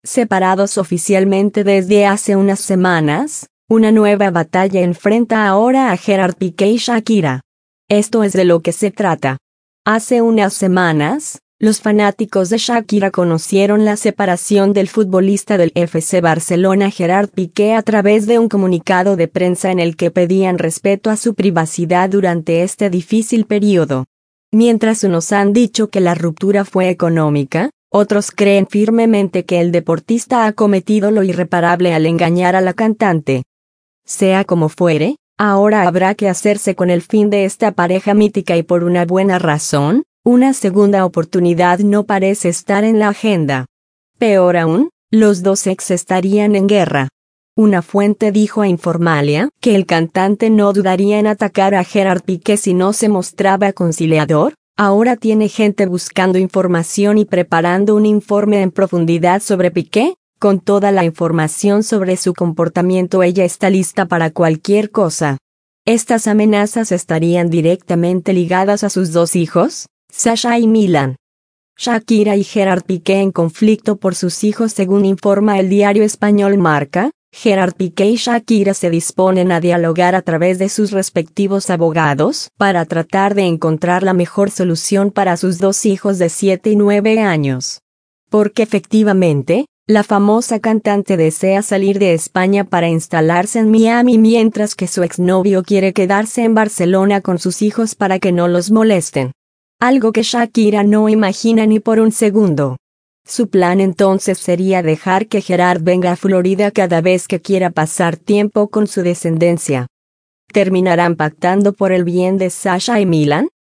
Separados oficialmente desde hace unas semanas, una nueva batalla enfrenta ahora a Gerard Piqué y Shakira. Esto es de lo que se trata. Hace unas semanas, los fanáticos de Shakira conocieron la separación del futbolista del FC Barcelona Gerard Piqué a través de un comunicado de prensa en el que pedían respeto a su privacidad durante este difícil periodo. Mientras unos han dicho que la ruptura fue económica, otros creen firmemente que el deportista ha cometido lo irreparable al engañar a la cantante. Sea como fuere, ahora habrá que hacerse con el fin de esta pareja mítica y por una buena razón, una segunda oportunidad no parece estar en la agenda. Peor aún, los dos ex estarían en guerra. Una fuente dijo a Informalia que el cantante no dudaría en atacar a Gerard Piqué si no se mostraba conciliador. Ahora tiene gente buscando información y preparando un informe en profundidad sobre Piqué. Con toda la información sobre su comportamiento, ella está lista para cualquier cosa. Estas amenazas estarían directamente ligadas a sus dos hijos, Sasha y Milan. Shakira y Gerard Piqué en conflicto por sus hijos. Según informa el diario español Marca, Gerard Piqué y Shakira se disponen a dialogar a través de sus respectivos abogados para tratar de encontrar la mejor solución para sus dos hijos de 7 y 9 años. Porque efectivamente, la famosa cantante desea salir de España para instalarse en Miami, mientras que su exnovio quiere quedarse en Barcelona con sus hijos para que no los molesten. Algo que Shakira no imagina ni por un segundo. Su plan entonces sería dejar que Gerard venga a Florida cada vez que quiera pasar tiempo con su descendencia. ¿Terminarán pactando por el bien de Sasha y Milan?